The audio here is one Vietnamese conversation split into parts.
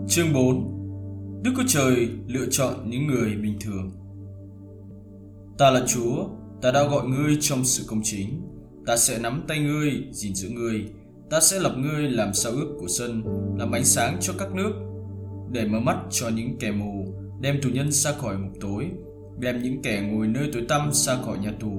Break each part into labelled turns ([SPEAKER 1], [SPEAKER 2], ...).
[SPEAKER 1] Chương 4. Đức Chúa Trời lựa chọn những người bình thường. Ta là Chúa, ta đã gọi ngươi trong sự công chính. Ta sẽ nắm tay ngươi, gìn giữ ngươi. Ta sẽ lập ngươi làm sao ước của dân, làm ánh sáng cho các nước, để mở mắt cho những kẻ mù, đem tù nhân ra khỏi ngục tối, đem những kẻ ngồi nơi tối tăm ra khỏi nhà tù.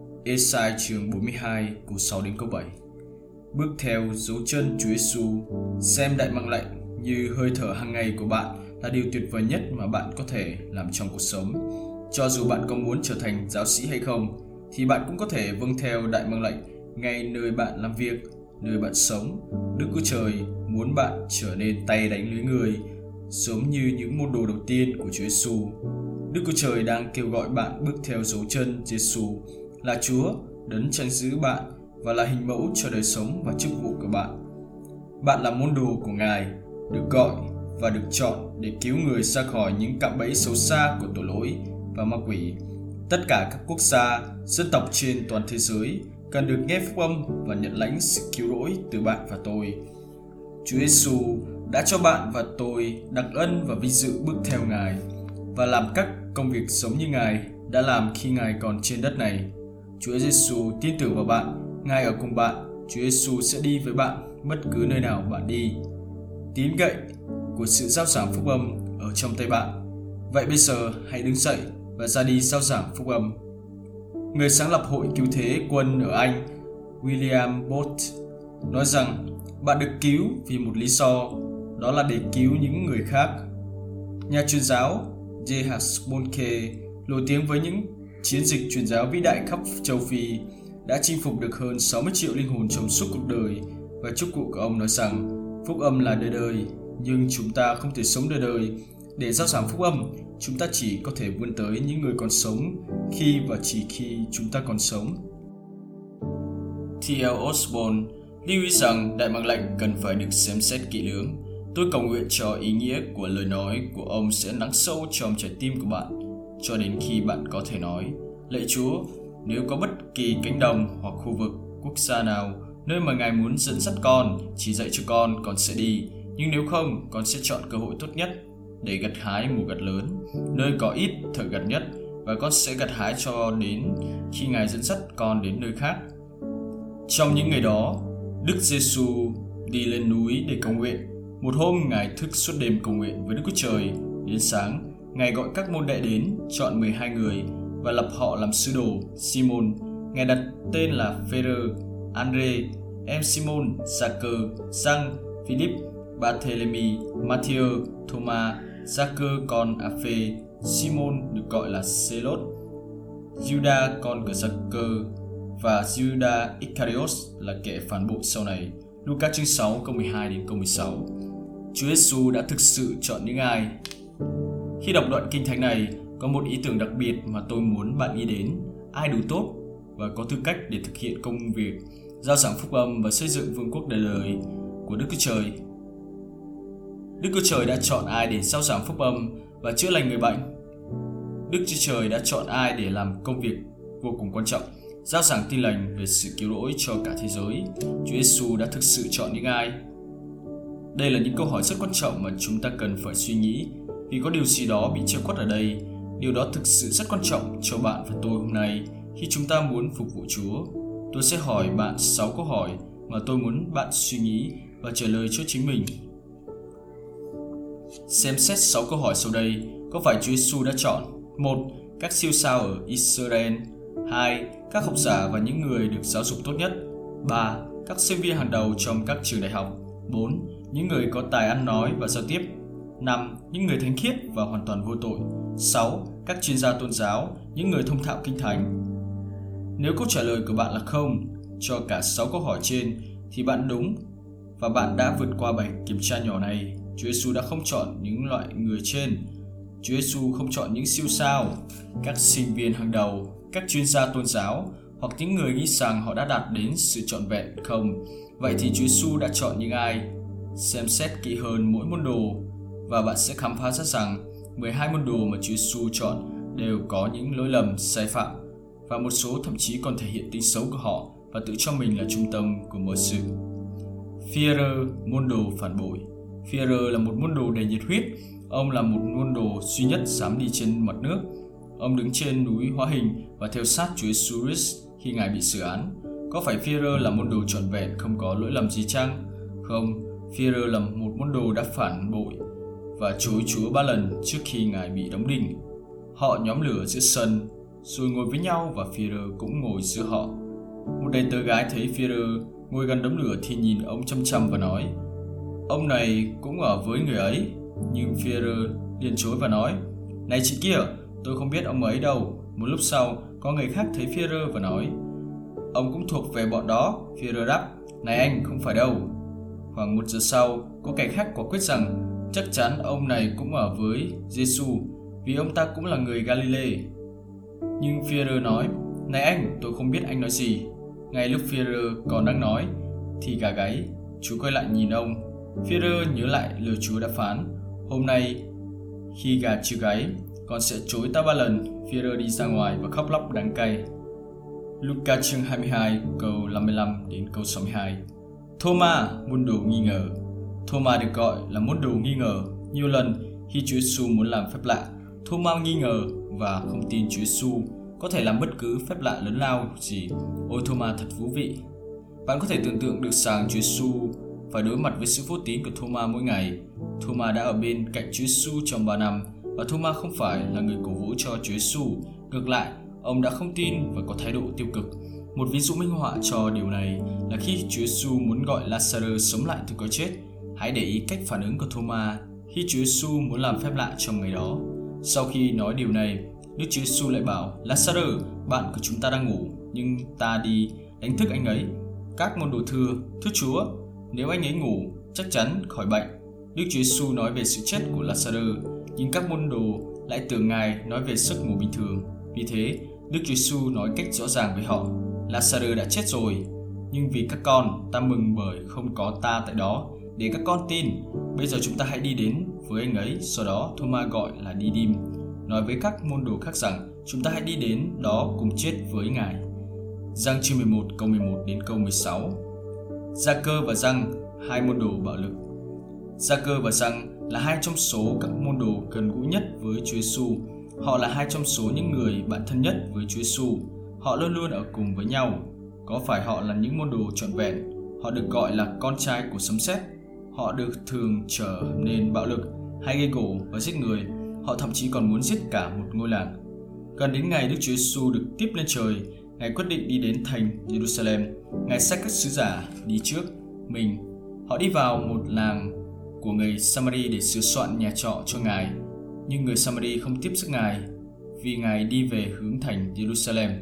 [SPEAKER 1] Ê-sai chương 42 câu 6 đến câu 7. Bước theo dấu chân Chúa Giêsu, xem đại mạng lệnh như hơi thở hàng ngày của bạn là điều tuyệt vời nhất mà bạn có thể làm trong cuộc sống. Cho dù bạn có muốn trở thành giáo sĩ hay không, thì bạn cũng có thể vâng theo đại mạng lệnh ngay nơi bạn làm việc, nơi bạn sống. Đức Chúa Trời muốn bạn trở nên tay đánh lưới người, giống như những môn đồ đầu tiên của Chúa Giêsu. Đức Chúa Trời đang kêu gọi bạn bước theo dấu chân Giêsu, là Chúa đấng trăn giữ bạn và là hình mẫu cho đời sống và chức vụ của bạn. Bạn là môn đồ của Ngài, được gọi và được chọn để cứu người ra khỏi những cạm bẫy xấu xa của tội lỗi và ma quỷ. Tất cả các quốc gia, dân tộc trên toàn thế giới cần được nghe phúc âm và nhận lãnh sự cứu rỗi từ bạn và tôi. Chúa Giêsu đã cho bạn và tôi đặc ân và vinh dự bước theo Ngài và làm các công việc giống như Ngài đã làm khi Ngài còn trên đất này. Chúa Giêsu tin tưởng vào bạn, Ngài ở cùng bạn. Chúa Giêsu sẽ đi với bạn bất cứ nơi nào bạn đi. Tín gậy của sự rao giảng phúc âm ở trong tay bạn. Vậy bây giờ hãy đứng dậy và ra đi rao giảng phúc âm. Người sáng lập Hội Cứu Thế Quân ở Anh, William Booth, nói rằng bạn được cứu vì một lý do, đó là để cứu những người khác. Nhà truyền giáo J.H. Bonke, nổi tiếng với những chiến dịch truyền giáo vĩ đại khắp châu Phi, đã chinh phục được hơn 60 triệu linh hồn trong suốt cuộc đời, và chúc cụ của ông nói rằng phúc âm là đời đời, nhưng chúng ta không thể sống đời đời. Để rao giảng phúc âm, chúng ta chỉ có thể vươn tới những người còn sống khi và chỉ khi chúng ta còn sống. T.L. Osborne lưu ý rằng đại mạng lệnh cần phải được xem xét kỹ lưỡng. Tôi cầu nguyện cho ý nghĩa của lời nói của ông sẽ lắng sâu trong trái tim của bạn, cho đến khi bạn có thể nói: Lạy Chúa, nếu có bất kỳ cánh đồng hoặc khu vực, quốc gia nào nơi mà Ngài muốn dẫn dắt con, chỉ dạy cho con sẽ đi. Nhưng nếu không, con sẽ chọn cơ hội tốt nhất để gặt hái mùa gặt lớn, nơi có ít thợ gặt nhất, và con sẽ gặt hái cho đến khi Ngài dẫn dắt con đến nơi khác. Trong những ngày đó, Đức Giêsu đi lên núi để cầu nguyện. Một hôm, Ngài thức suốt đêm cầu nguyện với Đức Chúa Trời. Đến sáng, Ngài gọi các môn đệ đến, chọn 12 người và lập họ làm sứ đồ. Simon, Ngài đặt tên là Phêrô, Andre, em Simon, Giacob, Giăng, Philip, Barthélemy, Matthew, Thomas, Giacob con Alphae, Simon được gọi là Zealot, Judas con của Giacob và Judas Iscariot là kẻ phản bội sau này. Luca chương 6 câu 12 đến câu 16. Chúa Giêsu đã thực sự chọn những ai? Khi đọc đoạn kinh thánh này, có một ý tưởng đặc biệt mà tôi muốn bạn nghĩ đến: ai đủ tốt và có tư cách để thực hiện công việc rao giảng phúc âm và xây dựng vương quốc đời đời của Đức Chúa Trời. Đức Chúa Trời đã chọn ai để rao giảng phúc âm và chữa lành người bệnh? Đức Chúa Trời đã chọn ai để làm công việc vô cùng quan trọng, rao giảng tin lành về sự cứu rỗi cho cả thế giới? Chúa Giêsu đã thực sự chọn những ai? Đây là những câu hỏi rất quan trọng mà chúng ta cần phải suy nghĩ, vì có điều gì đó bị che khuất ở đây. Điều đó thực sự rất quan trọng cho bạn và tôi hôm nay khi chúng ta muốn phục vụ Chúa. Tôi sẽ hỏi bạn 6 câu hỏi mà tôi muốn bạn suy nghĩ và trả lời cho chính mình. Xem xét 6 câu hỏi sau đây. Có phải Chúa Giêsu đã chọn? 1. Các siêu sao ở Israel. 2. Các học giả và những người được giáo dục tốt nhất. 3. Các sinh viên hàng đầu trong các trường đại học. 4. Những người có tài ăn nói và giao tiếp. 5. Những người thánh khiết và hoàn toàn vô tội. 6. Các chuyên gia tôn giáo, những người thông thạo kinh thánh. Nếu câu trả lời của bạn là không cho cả 6 câu hỏi trên thì bạn đúng và bạn đã vượt qua bài kiểm tra nhỏ này. Chúa Giêsu đã không chọn những loại người trên. Chúa Giêsu không chọn những siêu sao, các sinh viên hàng đầu, các chuyên gia tôn giáo hoặc những người nghĩ rằng họ đã đạt đến sự trọn vẹn không. Vậy thì Chúa Giêsu đã chọn những ai? Xem xét kỹ hơn mỗi môn đồ và bạn sẽ khám phá ra rằng 12 môn đồ mà Chúa Giêsu chọn đều có những lỗi lầm, sai phạm, và một số thậm chí còn thể hiện tính xấu của họ và tự cho mình là trung tâm của mọi sự. Phi-e-rơ, môn đồ phản bội. Führer là một môn đồ đầy nhiệt huyết. Ông là một môn đồ duy nhất dám đi trên mặt nước. Ông đứng trên núi hóa hình và theo sát Chúa Jesus Christ khi Ngài bị xử án. Có phải Führer là môn đồ trọn vẹn không có lỗi lầm gì chăng? Không, Führer là một môn đồ đã phản bội và chối Chúa 3 lần trước khi Ngài bị đóng đinh. Họ nhóm lửa giữa sân, rồi ngồi với nhau và Führer cũng ngồi giữa họ. Một đầy tớ gái thấy Führer ngồi gần đống lửa thì nhìn ông chăm chăm và nói: "Ông này cũng ở với người ấy." Nhưng Führer liền chối và nói: "Này chị kia, tôi không biết ông ấy đâu." Một lúc sau, có người khác thấy Führer và nói: "Ông cũng thuộc về bọn đó." Führer đáp: "Này anh, không phải đâu." Khoảng 1 giờ sau, có kẻ khác quả quyết rằng chắc chắn ông này cũng ở với Giêsu vì ông ta cũng là người Galilee. Nhưng Führer nói: "Này anh, tôi không biết anh nói gì." Ngay lúc Führer còn đang nói thì gà gáy. Chúa quay lại nhìn ông. Führer nhớ lại lời Chúa đã phán: "Hôm nay khi gà chưa gáy, con sẽ chối ta 3 lần." Führer đi ra ngoài và khóc lóc đắng cay. Luca chương 22 câu 55 đến câu 62. Thomas, môn đồ nghi ngờ. Thomas được gọi là môn đồ nghi ngờ. Nhiều lần khi Chúa Giêsu muốn làm phép lạ, Thomas nghi ngờ và không tin Chúa Giêsu có thể làm bất cứ phép lạ lớn lao gì. Ôi Thomas thật thú vị. Bạn có thể tưởng tượng được rằng Chúa Giêsu phải đối mặt với sự vô tín của Thomas mỗi ngày. Thomas đã ở bên cạnh Chúa Giêsu trong 3 năm và Thomas không phải là người cổ vũ cho Chúa Giêsu. Ngược lại, ông đã không tin và có thái độ tiêu cực. Một ví dụ minh họa cho điều này là khi Chúa Giêsu muốn gọi Lazarus sống lại từ cõi chết. Hãy để ý cách phản ứng của Thomas khi Chúa Giêsu muốn làm phép lạ trong ngày đó. Sau khi nói điều này, Đức Chúa Giêsu lại bảo: "Lazarus, bạn của chúng ta đang ngủ, nhưng ta đi đánh thức anh ấy." Các môn đồ thưa: "Thưa Chúa, nếu anh ấy ngủ, chắc chắn khỏi bệnh." Đức Chúa Giêsu nói về sự chết của Lazarus, nhưng các môn đồ lại tưởng Ngài nói về giấc ngủ bình thường. Vì thế, Đức Chúa Giêsu nói cách rõ ràng với họ: "Lazarus đã chết rồi, nhưng vì các con, ta mừng bởi không có ta tại đó, để các con tin. Bây giờ chúng ta hãy đi đến với anh ấy." Sau đó Thomas gọi là Didim nói với các môn đồ khác rằng chúng ta hãy đi đến đó cùng chết với Ngài. Giăng chương 11 câu 11 đến câu 16. Gia-cơ và Giăng, hai môn đồ bạo lực. Gia-cơ và Giăng là hai trong số các môn đồ gần gũi nhất với Chúa Giêsu. Họ là hai trong số những người bạn thân nhất với Chúa Giêsu. Họ luôn luôn ở cùng với nhau. Có phải họ là những môn đồ trọn vẹn? Họ được gọi là con trai của sấm sét. Họ được thường trở nên bạo lực, hay gây gổ và giết người. Họ thậm chí còn muốn giết cả một ngôi làng. Gần đến ngày Đức Chúa Giêsu được tiếp lên trời, Ngài quyết định đi đến thành Jerusalem. Ngài xách các sứ giả đi trước mình. Họ đi vào một làng của người Samari để sửa soạn nhà trọ cho Ngài. Nhưng người Samari không tiếp sức Ngài vì Ngài đi về hướng thành Jerusalem.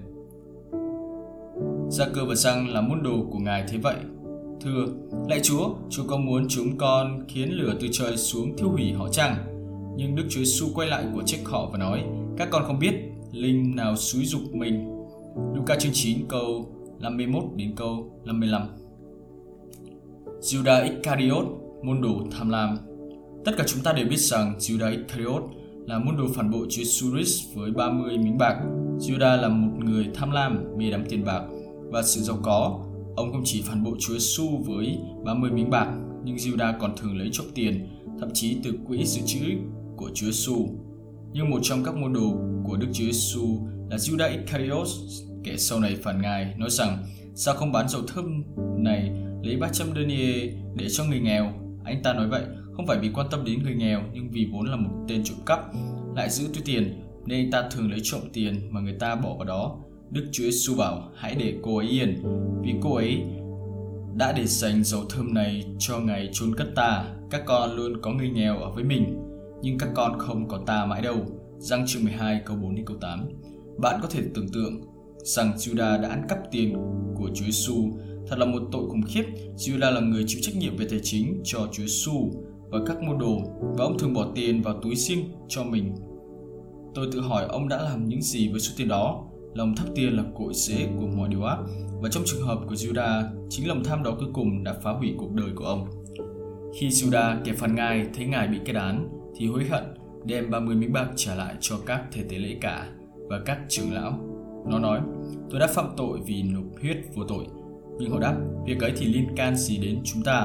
[SPEAKER 1] Gia-cơ và Giăng là môn đồ của Ngài thấy vậy. Thưa: "Lạy Chúa, Chúa có muốn chúng con khiến lửa từ trời xuống thiêu hủy họ chăng?" Nhưng Đức Chúa Giêsu quay lại của trách họ và nói: "Các con không biết linh nào xúi giục mình." Luca chương 9 câu 51 đến câu 55. Judas Iscariot, môn đồ tham lam. Tất cả chúng ta đều biết rằng Judas Iscariot là môn đồ phản bội Chúa Jesus Christ với 30 miếng bạc. Judas là một người tham lam, mê đắm tiền bạc và sự giàu có. Ông không chỉ phản bội Chúa Giêsu với 30 miếng bạc, nhưng Judas còn thường lấy trộm tiền, thậm chí từ quỹ dự trữ của Chúa Giêsu. Nhưng một trong các môn đồ của Đức Chúa Giêsu là Judas Iscariot, kẻ sau này phản Ngài, nói rằng: "Sao không bán dầu thơm này lấy 300 denier để cho người nghèo?" Anh ta nói vậy không phải vì quan tâm đến người nghèo, nhưng vì vốn là một tên trộm cắp, lại giữ túi tiền, nên anh ta thường lấy trộm tiền mà người ta bỏ vào đó. Đức Chúa Giêsu bảo: "Hãy để cô ấy yên, vì cô ấy đã để dành dầu thơm này cho ngày chôn cất ta. Các con luôn có người nghèo ở với mình, nhưng các con không có ta mãi đâu." Giăng chương 12 câu 4 đến câu 8. Bạn có thể tưởng tượng rằng Judas đã ăn cắp tiền của Chúa Giêsu. Thật là một tội khủng khiếp. Judas là người chịu trách nhiệm về tài chính cho Chúa Giêsu và các môn đồ, và ông thường bỏ tiền vào túi riêng cho mình. Tôi tự hỏi ông đã làm những gì với số tiền đó. Lòng tham tiền là cội rễ của mọi điều ác, và trong trường hợp của Judas, chính lòng tham đó cuối cùng đã phá hủy cuộc đời của ông. Khi Judas, kẻ phản Ngài, thấy Ngài bị kết án, thì hối hận, đem 30 miếng bạc trả lại cho các thầy tế lễ cả và các trưởng lão. Nó nói: "Tôi đã phạm tội vì nộp huyết vô tội." Nhưng họ đáp: "Việc ấy thì liên can gì đến chúng ta?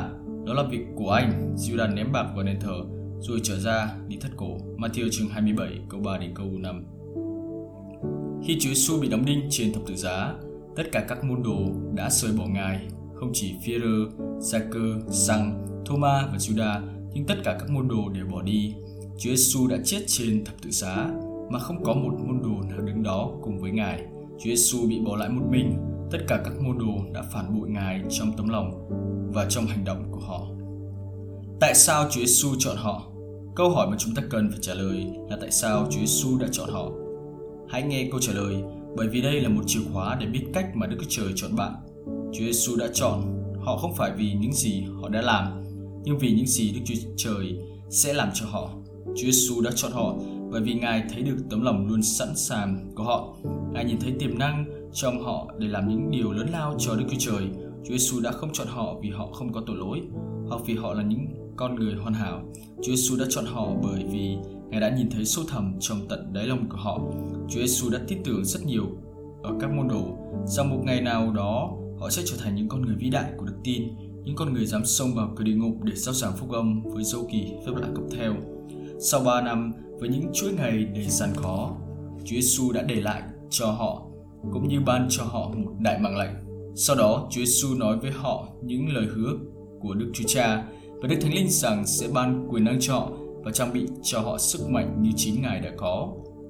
[SPEAKER 1] Đó là việc của anh. Judas ném bạc vào nền thờ rồi trở ra đi thất cổ. Matthew chương 27 câu 3 đến câu 5. Khi Chúa Giêsu bị đóng đinh trên thập tự giá, tất cả các môn đồ đã rời bỏ Ngài, không chỉ Phi-e-rơ, Gia-cơ, Giăng, Thô-ma và Giu-đa, nhưng tất cả các môn đồ đều bỏ đi. Chúa Giêsu đã chết trên thập tự giá mà không có một môn đồ nào đứng đó cùng với Ngài. Chúa Giêsu bị bỏ lại một mình. Tất cả các môn đồ đã phản bội Ngài trong tấm lòng và trong hành động của họ. Tại sao Chúa Giêsu chọn họ? Câu hỏi mà chúng ta cần phải trả lời là tại sao Chúa Giêsu đã chọn họ? Hãy nghe câu trả lời, bởi vì đây là một chìa khóa để biết cách mà Đức Chúa Trời chọn bạn. Chúa Giêsu đã chọn họ không phải vì những gì họ đã làm, nhưng vì những gì Đức Chúa Trời sẽ làm cho họ. Chúa Giêsu đã chọn họ bởi vì Ngài thấy được tấm lòng luôn sẵn sàng của họ. Ngài nhìn thấy tiềm năng trong họ để làm những điều lớn lao cho Đức Chúa Trời. Chúa Giêsu đã không chọn họ vì họ không có tội lỗi, hoặc vì họ là những con người hoàn hảo. Chúa Giêsu đã chọn họ bởi vì Ngài đã nhìn thấy sâu thẳm trong tận đáy lòng của họ. Chúa Giêsu đã tin tưởng rất nhiều ở các môn đồ rằng một ngày nào đó họ sẽ trở thành những con người vĩ đại của đức tin, những con người dám xông vào cửa địa ngục để rao giảng phúc âm với dấu kỳ phép lạ cộng theo. Sau 3 năm với những chuỗi ngày đầy gian khó, Chúa Giêsu đã để lại cho họ cũng như ban cho họ một đại mạng lệnh. Sau đó, Chúa Giêsu nói với họ những lời hứa của Đức Chúa Cha và Đức Thánh Linh rằng sẽ ban quyền năng cho họ và trang bị cho họ sức mạnh như chính Ngài đã có.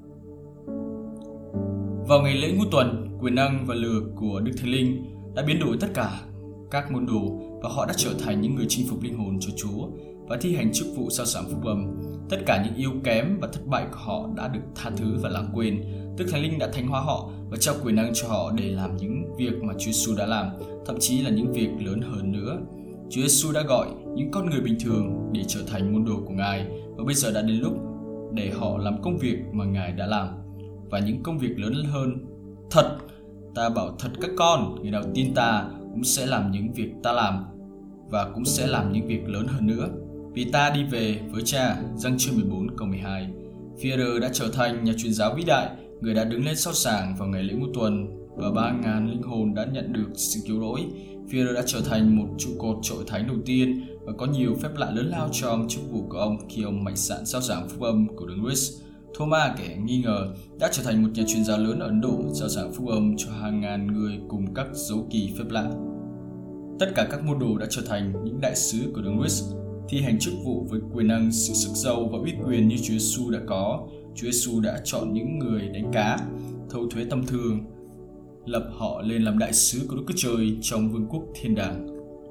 [SPEAKER 1] Vào ngày lễ Ngũ Tuần, quyền năng và lửa của Đức Thánh Linh đã biến đổi tất cả các môn đồ và họ đã trở thành những người chinh phục linh hồn cho Chúa và thi hành chức vụ rao giảng phúc âm. Tất cả những yếu kém và thất bại của họ đã được tha thứ và lãng quên. Đức Thánh Linh đã thánh hóa họ và trao quyền năng cho họ để làm những việc mà Chúa Giêsu đã làm, thậm chí là những việc lớn hơn nữa. Chúa Giêsu đã gọi những con người bình thường để trở thành môn đồ của Ngài và bây giờ đã đến lúc để họ làm công việc mà Ngài đã làm và những công việc lớn hơn. Thật, ta bảo thật các con, người nào tin ta cũng sẽ làm những việc ta làm và cũng sẽ làm những việc lớn hơn nữa. Vì ta đi về với Cha. Giăng chương 14 câu 12. Phi-e-rơ đã trở thành nhà truyền giáo vĩ đại, người đã đứng lên rao giảng vào ngày lễ Ngũ Tuần và 3.000 linh hồn đã nhận được sự cứu rỗi. Phi-e-rơ đã trở thành một trụ cột trội thánh đầu tiên và có nhiều phép lạ lớn lao trong chức vụ của ông khi ông mạnh dạn rao giảng phúc âm của Đấng Christ. Thô-ma, kẻ nghi ngờ, đã trở thành một nhà truyền giáo lớn ở Ấn Độ, rao giảng phúc âm cho hàng ngàn người cùng các dấu kỳ phép lạ. Tất cả các môn đồ đã trở thành những đại sứ của Đấng Christ, thi hành chức vụ với quyền năng, sự sức giàu và uy quyền như Chúa Giêsu đã có. Chúa Giêsu đã chọn những người đánh cá, thâu thuế tầm thường, lập họ lên làm đại sứ của Đức Chúa Trời trong vương quốc thiên đàng.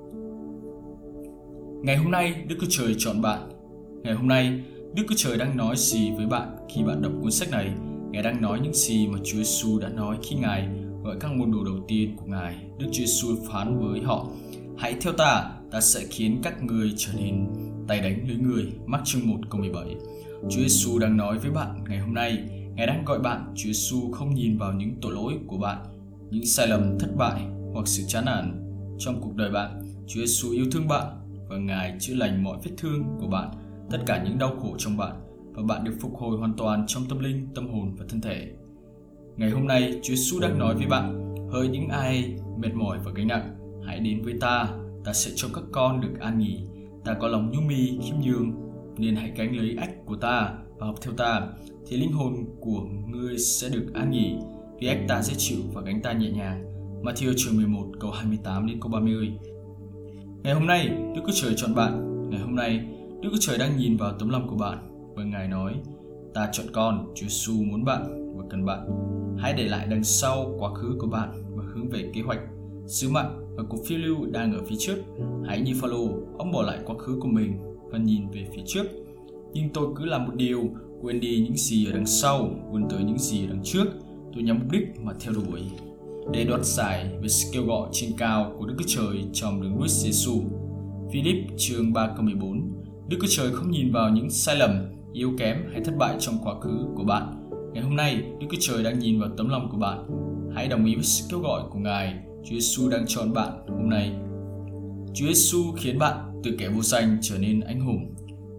[SPEAKER 1] Ngày hôm nay, Đức Chúa Trời chọn bạn. Ngày hôm nay, Đức Chúa Trời đang nói gì với bạn khi bạn đọc cuốn sách này? Ngài đang nói những gì mà Chúa Giêsu đã nói khi Ngài gọi các môn đồ đầu tiên của Ngài. Đức Chúa Giêsu phán với họ: hãy theo ta, ta sẽ khiến các ngươi trở nên tay đánh lưới người. Mác chương 1 câu 17. Chúa Giêsu đang nói với bạn ngày hôm nay. Ngài đang gọi bạn. Chúa Giêsu không nhìn vào những tội lỗi của bạn, những sai lầm, thất bại hoặc sự chán nản trong cuộc đời bạn. Chúa Giêsu yêu thương bạn và Ngài chữa lành mọi vết thương của bạn, tất cả những đau khổ trong bạn, và bạn được phục hồi hoàn toàn trong tâm linh, tâm hồn và thân thể. Ngày hôm nay, Chúa Giêsu đang nói với bạn: hỡi những ai mệt mỏi và gánh nặng, hãy đến với ta, ta sẽ cho các con được an nghỉ. Ta có lòng nhu mì, khiêm nhường, nên hãy gánh lấy ách của ta và học theo ta, thì linh hồn của ngươi sẽ được an nghỉ, vì ách ta dễ chịu và gánh ta nhẹ nhàng. Matthew chương 11 câu 28 đến câu 30. Ngày hôm nay, Đức Chúa Trời chọn bạn. Ngày hôm nay, Đức Chúa Trời đang nhìn vào tấm lòng của bạn và Ngài nói: ta chọn con. Chúa Giêsu muốn bạn và cần bạn. Hãy để lại đằng sau quá khứ của bạn và hướng về kế hoạch, sứ mạng và cuộc phiêu lưu đang ở phía trước. Hãy như Phao-lô, ông bỏ lại quá khứ của mình và nhìn về phía trước. Nhưng tôi cứ làm một điều, quên đi những gì ở đằng sau, vươn tới những gì ở đằng trước. Tôi nhắm mục đích mà theo đuổi để đoạt giải về sự kêu gọi trên cao của Đức Chúa Trời trong Đấng Christ Giêsu. Philip chương 3 câu 14. Đức Chúa Trời không nhìn vào những sai lầm, yếu kém hay thất bại trong quá khứ của bạn. Ngày hôm nay, Đức Chúa Trời đang nhìn vào tấm lòng của bạn. Hãy đồng ý với sự kêu gọi của Ngài. Chúa Giêsu đang chọn bạn hôm nay. Chúa Giêsu khiến bạn từ kẻ vô danh trở nên anh hùng.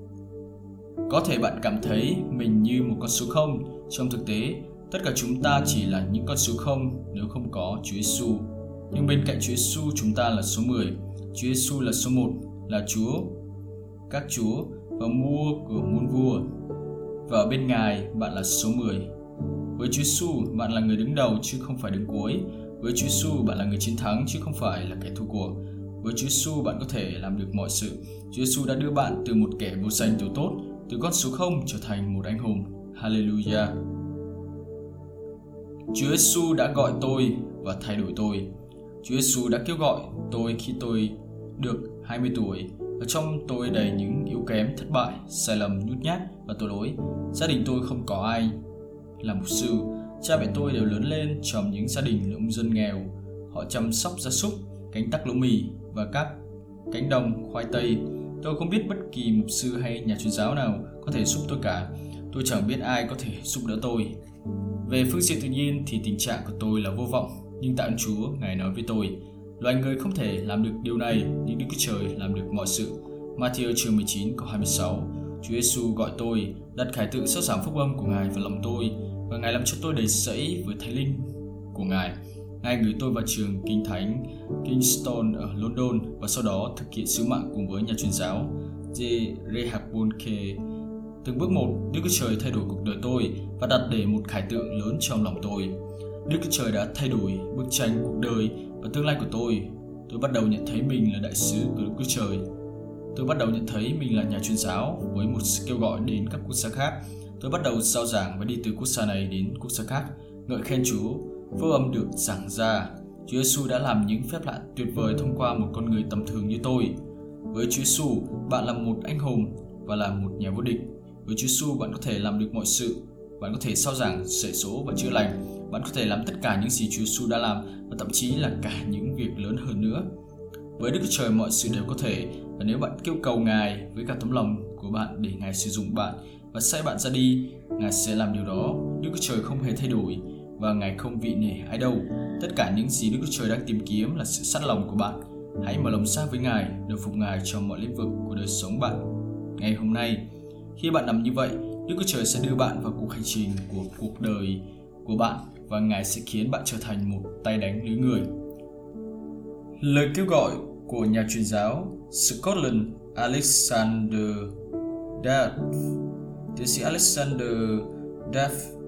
[SPEAKER 1] Có thể bạn cảm thấy mình như một con số 0. Trong thực tế, tất cả chúng ta chỉ là những con số 0 nếu không có Chúa Giêsu. Nhưng bên cạnh Chúa Giêsu, chúng ta là số 10. Chúa Giêsu là số 1. là Chúa, các chúa và vua của muôn vua. Và ở bên Ngài, bạn là số 10. Với Chúa Giêsu, bạn là người đứng đầu chứ không phải đứng cuối. Với Chúa Giêsu, bạn là người chiến thắng chứ không phải là kẻ thua cuộc. Với Chúa Giêsu, bạn có thể làm được mọi sự. Chúa Giêsu đã đưa bạn từ một kẻ vô danh tiểu tốt, từ con số 0 trở thành một anh hùng. Hallelujah! Chúa Giêsu đã gọi tôi và thay đổi tôi. Chúa Giêsu đã kêu gọi tôi khi tôi được 20 tuổi, và trong tôi đầy những yếu kém, thất bại, sai lầm, nhút nhát và tội lỗi. Gia đình tôi không có ai là mục sư. Cha mẹ tôi đều lớn lên trong những gia đình nông dân nghèo. Họ chăm sóc gia súc, canh tác lúa mì và các cánh đồng khoai tây. Tôi không biết bất kỳ mục sư hay nhà truyền giáo nào có thể giúp tôi cả. Tôi chẳng biết ai có thể giúp đỡ tôi. Về phương diện tự nhiên thì tình trạng của tôi là vô vọng. Nhưng tạ ơn Chúa, Ngài nói với tôi, loài người không thể làm được điều này, nhưng Đức Chúa Trời làm được mọi sự. Matthew chương 19 câu 26. Chúa Giêsu gọi tôi, đặt khải tượng soi sáng phúc âm của Ngài vào lòng tôi, và Ngài làm cho tôi đầy dẫy với Thánh Linh của Ngài. Ngài gửi tôi vào trường Kinh Thánh Kingston ở London và sau đó thực hiện sứ mạng cùng với nhà truyền giáo J. Rehoboth. Từng bước một, Đức Chúa Trời thay đổi cuộc đời tôi và đặt để một khải tượng lớn trong lòng tôi. Đức Chúa Trời đã thay đổi bức tranh cuộc đời và tương lai của tôi. Tôi bắt đầu nhận thấy mình là đại sứ của Đức Chúa Trời. Tôi bắt đầu nhận thấy mình là nhà truyền giáo với một sự kêu gọi đến các quốc gia khác. Tôi bắt đầu rao giảng và đi từ quốc gia này đến quốc gia khác, ngợi khen Chúa. Phúc âm được giảng ra. Chúa Giêsu đã làm những phép lạ tuyệt vời thông qua một con người tầm thường như tôi. Với Chúa Giêsu, bạn là một anh hùng và là một nhà vô địch. Với Chúa Giêsu, bạn có thể làm được mọi sự. Bạn có thể rao giảng, dạy dỗ và chữa lành. Bạn có thể làm tất cả những gì Chúa Giêsu đã làm và thậm chí là cả những việc lớn hơn nữa. Với Đức Chúa Trời mọi sự đều có thể, và nếu bạn kêu cầu Ngài với cả tấm lòng của bạn để Ngài sử dụng bạn và sai bạn ra đi, Ngài sẽ làm điều đó. Đức Chúa Trời không hề thay đổi và Ngài không vị nể ai đâu. Tất cả những gì Đức Chúa Trời đang tìm kiếm là sự sắt lòng của bạn. Hãy mở lòng ra với Ngài, đầu phục Ngài trong mọi lĩnh vực của đời sống bạn. Ngày hôm nay, khi bạn làm như vậy, Đức Chúa Trời sẽ đưa bạn vào cuộc hành trình của cuộc đời của bạn và Ngài sẽ khiến bạn trở thành một tay đánh lưới người. Lời kêu gọi của nhà truyền giáo Scotland Alexander Duff. Tiến sĩ Alexander Duff,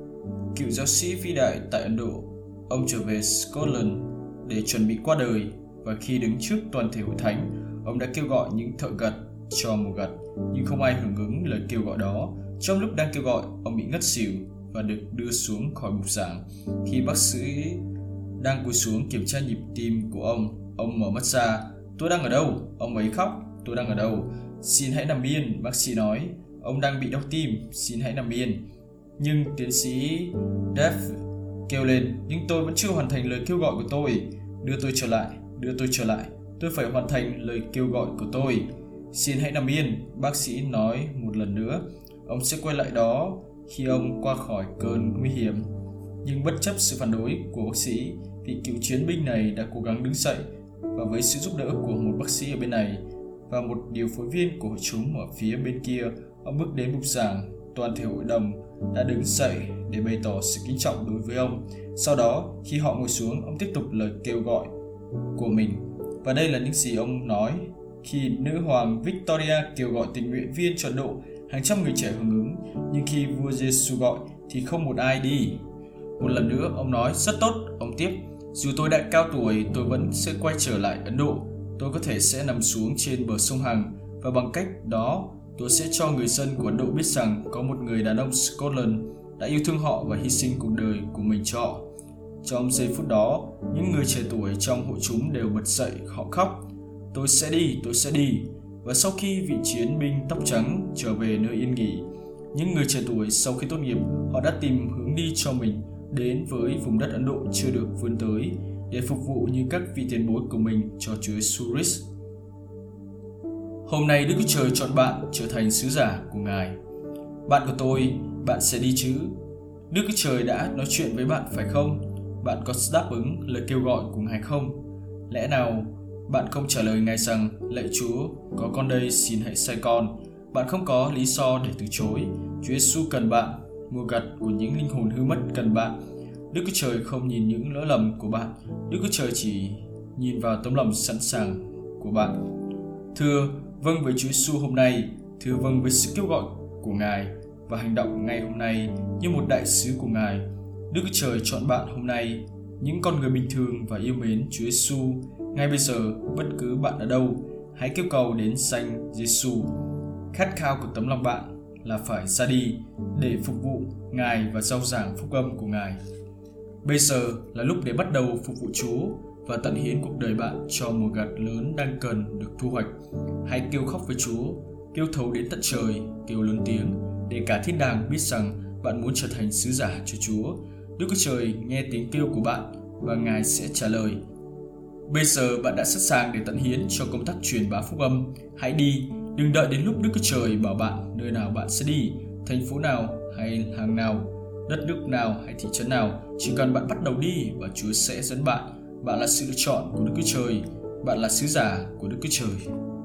[SPEAKER 1] cựu giáo sĩ vĩ đại tại Ấn Độ, ông trở về Scotland để chuẩn bị qua đời, và khi đứng trước toàn thể hội thánh, ông đã kêu gọi những thợ gặt cho mùa gặt, nhưng không ai hưởng ứng lời kêu gọi đó. Trong lúc đang kêu gọi, ông bị ngất xỉu và được đưa xuống khỏi bục giảng. Khi bác sĩ đang cúi xuống kiểm tra nhịp tim của ông mở mắt ra. Tôi đang ở đâu? Ông ấy khóc. Tôi đang ở đâu? Xin hãy nằm yên, bác sĩ nói. Ông đang bị đau tim, xin hãy nằm yên. Nhưng tiến sĩ Duff kêu lên, nhưng tôi vẫn chưa hoàn thành lời kêu gọi của tôi. Đưa tôi trở lại, đưa tôi trở lại. Tôi phải hoàn thành lời kêu gọi của tôi. Xin hãy nằm yên, bác sĩ nói một lần nữa. Ông sẽ quay lại đó khi ông qua khỏi cơn nguy hiểm. Nhưng bất chấp sự phản đối của bác sĩ, vị cựu chiến binh này đã cố gắng đứng dậy, và với sự giúp đỡ của một bác sĩ ở bên này và một điều phối viên của hội chúng ở phía bên kia, ông bước đến bục giảng. Toàn thể hội đồng đã đứng dậy để bày tỏ sự kính trọng đối với ông. Sau đó, khi họ ngồi xuống, ông tiếp tục lời kêu gọi của mình. Và đây là những gì ông nói. Khi nữ hoàng Victoria kêu gọi tình nguyện viên cho Ấn Độ, hàng trăm người trẻ hưởng ứng, nhưng khi vua Giêsu gọi thì không một ai đi. Một lần nữa, ông nói, rất tốt, ông tiếp. Dù tôi đã cao tuổi, tôi vẫn sẽ quay trở lại Ấn Độ. Tôi có thể sẽ nằm xuống trên bờ sông Hằng, và bằng cách đó, tôi sẽ cho người dân của Ấn Độ biết rằng có một người đàn ông Scotland đã yêu thương họ và hy sinh cuộc đời của mình cho họ. Trong giây phút đó, những người trẻ tuổi trong hội chúng đều bật dậy, họ khóc. Tôi sẽ đi, tôi sẽ đi. Và sau khi vị chiến binh tóc trắng trở về nơi yên nghỉ, những người trẻ tuổi sau khi tốt nghiệp, họ đã tìm hướng đi cho mình đến với vùng đất Ấn Độ chưa được vươn tới để phục vụ như các vị tiền bối của mình cho Chúa Giêsu Christ. Hôm nay Đức Chúa Trời chọn bạn trở thành sứ giả của Ngài. Bạn của tôi, bạn sẽ đi chứ? Đức Chúa Trời đã nói chuyện với bạn phải không? Bạn có đáp ứng lời kêu gọi của Ngài không? Lẽ nào bạn không trả lời Ngài rằng, lạy Chúa, có con đây, xin hãy sai con? Bạn không có lý do để từ chối. Chúa Giêsu cần bạn. Mùa gặt của những linh hồn hư mất cần bạn. Đức Chúa Trời không nhìn những lỗi lầm của bạn. Đức Chúa Trời chỉ nhìn vào tấm lòng sẵn sàng của bạn. Thưa, vâng với Chúa Giêsu hôm nay, thưa vâng với sự kêu gọi của Ngài và hành động ngay hôm nay như một đại sứ của Ngài. Đức Chúa Trời chọn bạn hôm nay, những con người bình thường và yêu mến Chúa Giêsu. Ngay bây giờ, bất cứ bạn ở đâu, hãy kêu cầu đến danh Giêsu. Khát khao của tấm lòng bạn là phải ra đi để phục vụ Ngài và rao giảng phúc âm của Ngài. Bây giờ là lúc để bắt đầu phục vụ Chúa và tận hiến cuộc đời bạn cho mùa gặt lớn đang cần được thu hoạch. Hãy kêu khóc với Chúa, kêu thấu đến tận trời, kêu lớn tiếng để cả thiên đàng biết rằng bạn muốn trở thành sứ giả cho Chúa. Đức Chúa Trời nghe tiếng kêu của bạn và Ngài sẽ trả lời. Bây giờ bạn đã sẵn sàng để tận hiến cho công tác truyền bá phúc âm. Hãy đi, đừng đợi đến lúc Đức Chúa Trời bảo bạn nơi nào bạn sẽ đi, thành phố nào hay hàng nào, đất nước nào hay thị trấn nào. Chỉ cần bạn bắt đầu đi và Chúa sẽ dẫn bạn. Bạn là sự lựa chọn của Đức Chúa Trời. Bạn là sứ giả của Đức Chúa Trời.